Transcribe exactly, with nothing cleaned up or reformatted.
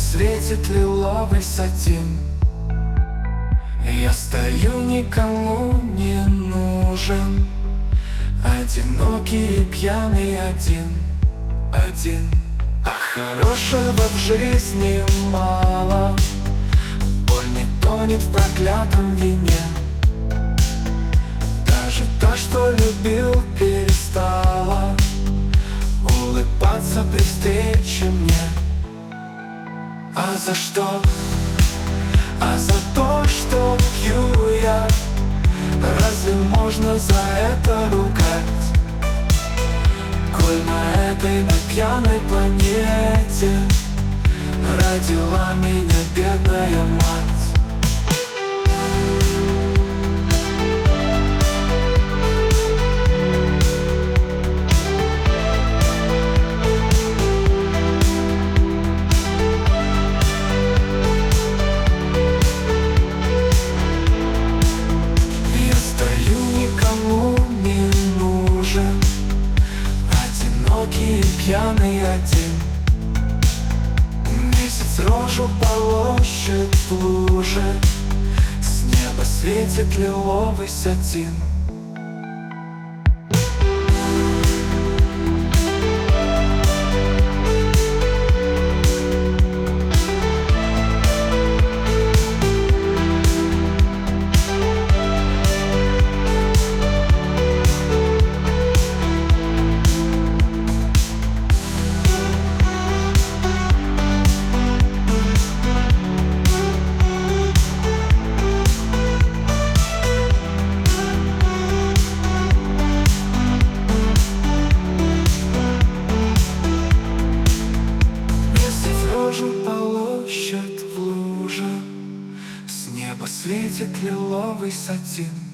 светит лиловый сатин. Я стою, никому не нужен, одинокий и пьяный один, один. А хорошего в жизни мало, боль не тонет в проклятом вине. Даже то, что любил, перестала улыбаться при встрече мне. А за что? А за то, что пью я. Разве можно за это ругать? Коль на этой, на пьяной планете родила меня бедная мать. Пьяный один, месяц рожу полощет в луже, с неба светит лиловый сатин. Полощет в луже, с неба светит лиловый сатин.